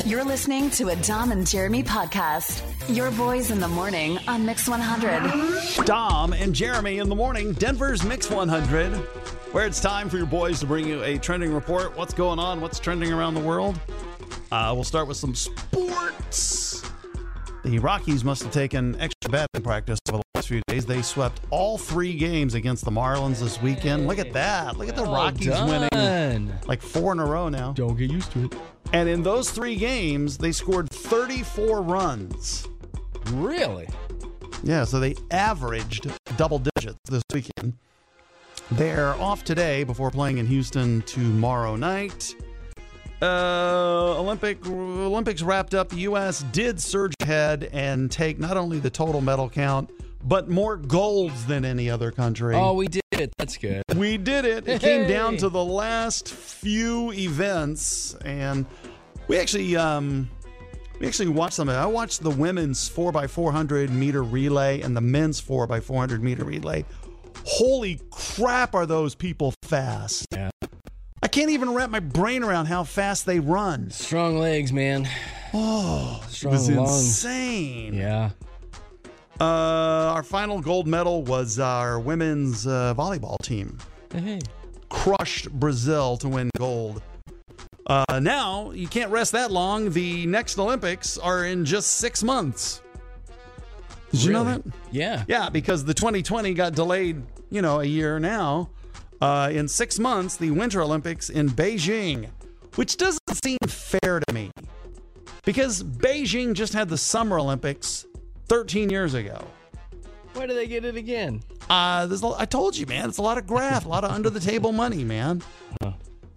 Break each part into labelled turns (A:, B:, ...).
A: You're listening to a Dom and Jeremy podcast. Your boys in the morning on Mix 100.
B: Dom and Jeremy in the morning, Denver's Mix 100, where it's time for your boys to bring you a trending report. What's going on? What's trending around the world? We'll start with some sports. The Rockies must have taken extra batting practice over the last few days. They swept all 3 games against the Marlins this weekend. Look at that. Look at the Rockies winning like 4 in a row now.
C: Don't get used to it.
B: And in those 3 games, they scored 34 runs.
C: Really?
B: Yeah, so they averaged double digits this weekend. They're off today before playing in Houston tomorrow night. Olympics wrapped up. The U.S. did surge ahead and take not only the total medal count, but more golds than any other country.
C: Oh, we did it. That's good.
B: We did it. It came down to the last few events, and we actually watched some of it. I watched the women's 4x400 meter relay and the men's 4x400 meter relay. Holy crap, are those people fast?
C: Yeah.
B: I can't even wrap my brain around how fast they run.
C: Strong legs, man.
B: Oh,
C: strong
B: it was
C: lungs.
B: Insane.
C: Yeah.
B: Our final gold medal was our women's volleyball team.
C: Hey.
B: Crushed Brazil to win gold. Now, you can't rest that long. The next Olympics are in just 6 months. Did you know that?
C: Yeah.
B: Yeah, because the 2020 got delayed, a year now. In 6 months, the Winter Olympics in Beijing, which doesn't seem fair to me. Because Beijing just had the Summer Olympics 13 years ago.
C: Why do they get it again?
B: I told you, man. It's a lot of graft, a lot of under-the-table money, man. A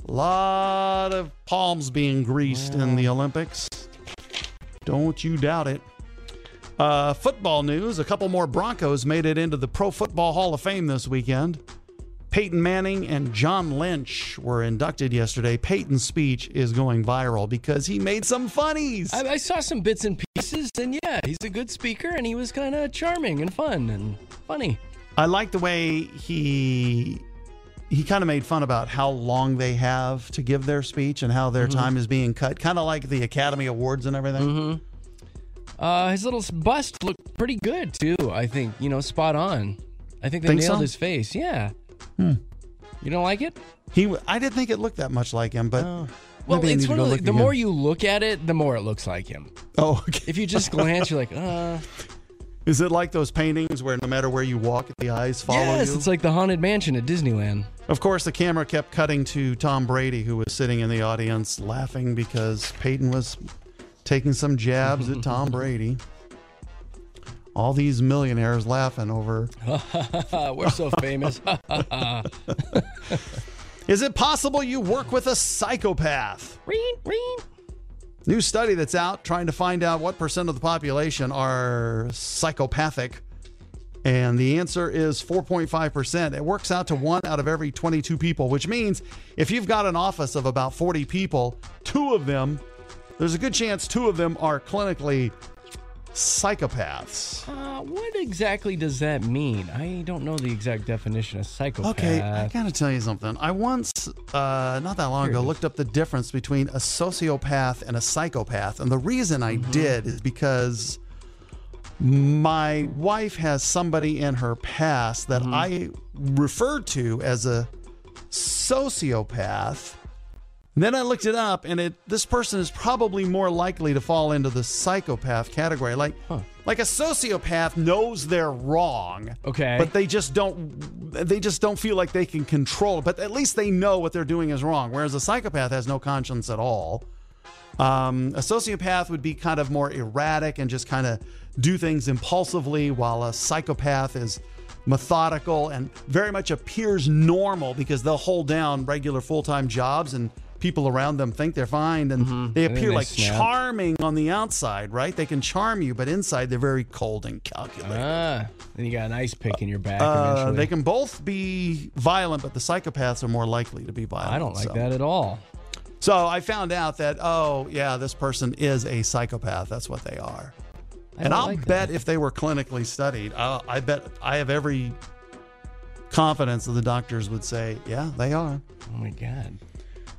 B: lot of palms being greased in the Olympics. Don't you doubt it. Football news. A couple more Broncos made it into the Pro Football Hall of Fame this weekend. Peyton Manning and John Lynch were inducted yesterday. Peyton's speech is going viral because he made some funnies.
C: I saw some bits and pieces, and yeah, he's a good speaker, and he was kind of charming and fun and funny.
B: I like the way he kind of made fun about how long they have to give their speech and how their time is being cut, kind of like the Academy Awards and everything.
C: His little bust looked pretty good, too, I think. Spot on. I think they nailed his face. Yeah. You don't like it?
B: I didn't think it looked that much like him, but
C: well, it's one of the more you look at it, the more it looks like him.
B: Oh, okay.
C: If you just glance, you're like,
B: Is it like those paintings where no matter where you walk, the eyes follow you?
C: Yes, it's like the Haunted Mansion at Disneyland.
B: Of course, the camera kept cutting to Tom Brady, who was sitting in the audience laughing because Peyton was taking some jabs at Tom Brady. All these millionaires laughing over.
C: We're so famous.
B: Is it possible you work with a psychopath? New study that's out trying to find out what % of the population are psychopathic. And the answer is 4.5%. It works out to 1 out of every 22 people, which means if you've got an office of about 40 people, there's a good chance 2 of them are clinically psychopaths.
C: What exactly does that mean? I don't know the exact definition of psychopath.
B: Okay, I gotta tell you something. I once, not that long ago, looked up the difference between a sociopath and a psychopath. And the reason I did is because my wife has somebody in her past that I referred to as a sociopath. And then I looked it up, and this person is probably more likely to fall into the psychopath category. Like a sociopath knows they're wrong,
C: okay,
B: but they just don't feel like they can control it. But at least they know what they're doing is wrong. Whereas a psychopath has no conscience at all. A sociopath would be kind of more erratic and just kind of do things impulsively, while a psychopath is methodical and very much appears normal because they'll hold down regular full-time jobs and people around them think they're fine, and they appear like charming on the outside, right? They can charm you, but inside they're very cold and calculating.
C: Then you got an ice pick in your back eventually.
B: They can both be violent, but the psychopaths are more likely to be violent.
C: I don't like that at all.
B: So I found out that, this person is a psychopath. That's what they are. And I'll bet if they were clinically studied, I bet I have every confidence that the doctors would say, yeah, they are.
C: Oh, my God.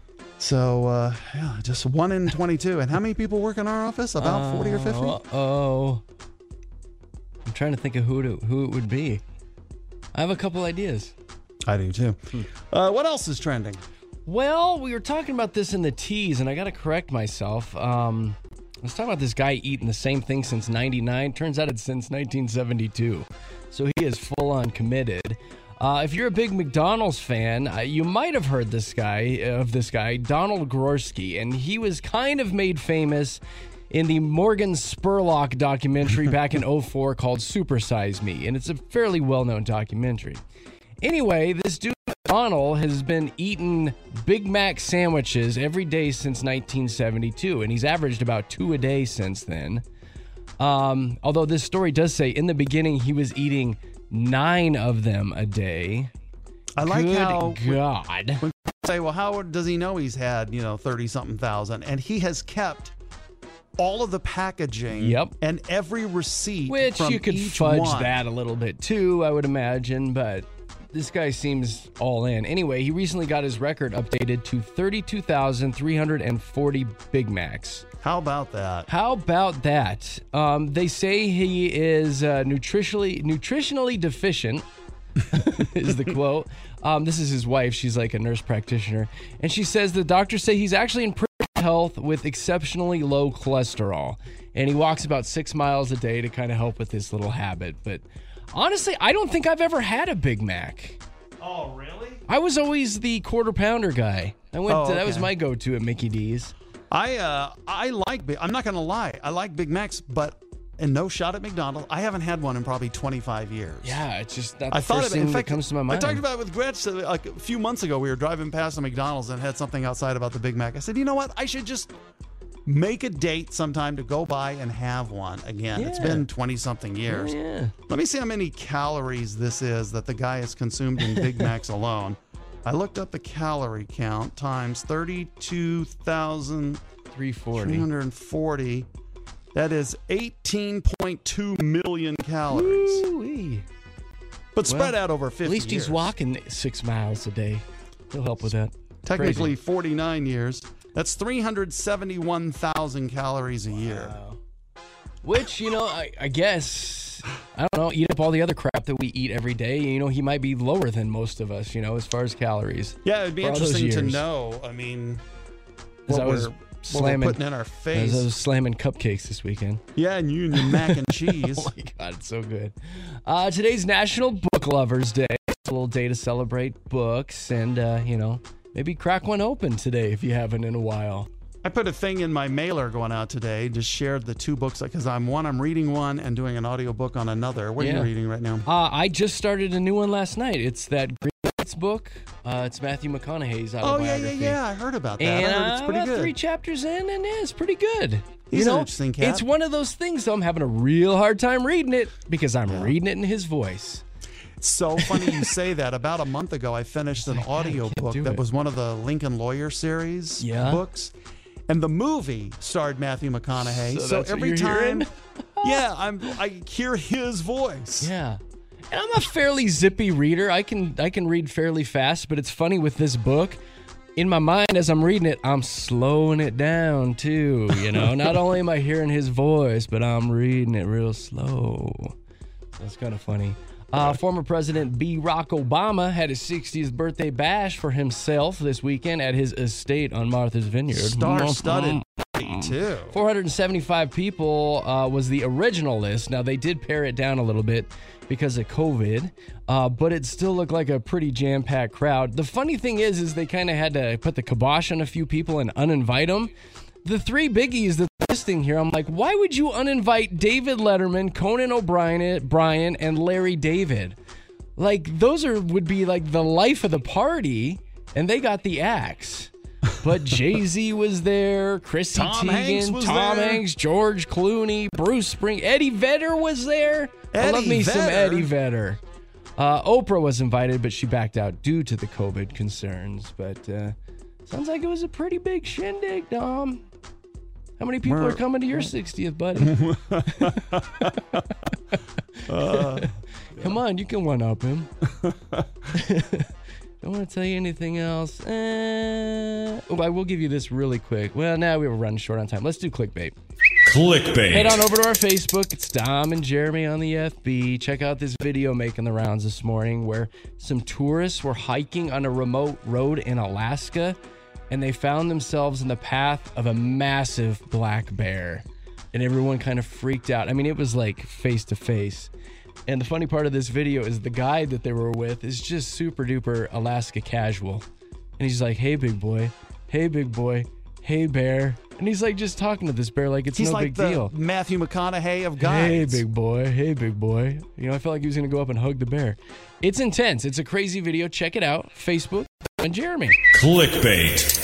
B: So, yeah, just 1 in 22. And how many people work in our office? About 40 or 50?
C: Uh-oh. I'm trying to think of who it would be. I have a couple ideas.
B: I do, too. What else is trending?
C: Well, we were talking about this in the tease, and I got to correct myself. I was talking about this guy eating the same thing since 99. Turns out it's since 1972. So he is full-on committed. If you're a big McDonald's fan, you might have heard this guy, Donald Grorsky, and he was kind of made famous in the Morgan Spurlock documentary back in 2004 called Super Size Me, and it's a fairly well-known documentary. Anyway, this dude, Donald, has been eating Big Mac sandwiches every day since 1972, and he's averaged about 2 a day since then. Although this story does say in the beginning he was eating 9 of them a day.
B: I like how
C: God.
B: When people say, well, how does he know he's had, 30-something thousand? And he has kept all of the packaging and every receipt.
C: Which
B: from
C: you could
B: each
C: fudge
B: one.
C: that a little bit too, I would imagine, but this guy seems all in. Anyway, he recently got his record updated to 32,340 Big Macs.
B: How about that?
C: They say he is nutritionally deficient, is the quote. This is his wife. She's like a nurse practitioner. And she says the doctors say he's actually in pretty good health with exceptionally low cholesterol. And he walks about 6 miles a day to kind of help with this little habit. But honestly, I don't think I've ever had a Big Mac.
B: Oh, really?
C: I was always the quarter pounder guy. That was
B: okay.
C: my go-to at Mickey D's.
B: I like I'm not going to lie. I like Big Macs, but and no shot at McDonald's. I haven't had one in probably 25 years.
C: Yeah, it's just not the first thing that comes to my mind.
B: I talked about it with Gretch like a few months ago. We were driving past a McDonald's and had something outside about the Big Mac. I said, you know what? I should just make a date sometime to go by and have one again. Yeah. It's been 20-something years.
C: Yeah.
B: Let me see how many calories this is that the guy has consumed in Big Macs alone. I looked up the calorie count times 32,340. That is 18.2 million calories.
C: Woo-wee.
B: But spread out over 50 years.
C: At least he's walking 6 miles a day. He'll help with that.
B: Technically
C: Crazy.
B: 49 years. That's 371,000 calories a year.
C: Wow. Which, I guess, I don't know, eat up all the other crap that we eat every day. He might be lower than most of us, as far as calories.
B: Yeah, it'd be interesting to know. I mean, what we're putting in our face.
C: I was slamming cupcakes this weekend.
B: Yeah, and you and your mac and cheese.
C: Oh, my God, it's so good. Today's National Book Lovers Day. It's a little day to celebrate books and, maybe crack one open today if you haven't in a while.
B: I put a thing in my mailer going out today, just shared the 2 books, because I'm reading one and doing an audiobook on another. What are you reading right now?
C: I just started a new one last night. It's that Green Lights book. It's Matthew McConaughey's autobiography.
B: Oh, yeah. I heard about that.
C: And
B: I heard it's pretty good.
C: 3 chapters in, and it's pretty good.
B: He's an interesting cat.
C: It's one of those things, though, I'm having a real hard time reading it because I'm reading it in his voice.
B: It's so funny you say that. About a month ago, I finished an audiobook that was one of the Lincoln Lawyer series books. And the movie starred Matthew McConaughey. So every time, I hear his voice.
C: Yeah. And I'm a fairly zippy reader. I can read fairly fast, but it's funny with this book. In my mind, as I'm reading it, I'm slowing it down too. Not only am I hearing his voice, but I'm reading it real slow. That's kind of funny. Former President Barack Obama had his 60th birthday bash for himself this weekend at his estate on Martha's Vineyard.
B: Star-studded too.
C: 475 people was the original list. Now, they did pare it down a little bit because of COVID, but it still looked like a pretty jam-packed crowd. The funny thing is they kind of had to put the kibosh on a few people and uninvite them. The 3 biggies that's listing here, I'm like, why would you uninvite David Letterman, Conan O'Brien, and Larry David? Like, those would be like the life of the party, and they got the axe. But Jay-Z was there, Chrissy Teigen, Tom Hanks, George Clooney, Bruce Springsteen, Eddie Vedder was there. I love me some Eddie Vedder. Oprah was invited, but she backed out due to the COVID concerns. But sounds like it was a pretty big shindig, Dom. How many people are coming to your 60th, buddy? Come on, you can one-up him. Don't want to tell you anything else. I will give you this really quick. Well, now we're running short on time. Let's do clickbait.
D: Clickbait.
C: Head on over to our Facebook. It's Dom and Jeremy on the FB. Check out this video making the rounds this morning where some tourists were hiking on a remote road in Alaska, and they found themselves in the path of a massive black bear. And everyone kind of freaked out. I mean, it was like face to face. And the funny part of this video is the guide that they were with is just super duper Alaska casual. And he's like, hey, big boy. Hey, big boy. Hey, bear. And he's like just talking to this bear like it's no big deal.
B: He's like the Matthew McConaughey of guides.
C: Hey, big boy. Hey, big boy. You know, I felt like he was going to go up and hug the bear. It's intense. It's a crazy video. Check it out. Facebook and Jeremy.
D: Clickbait.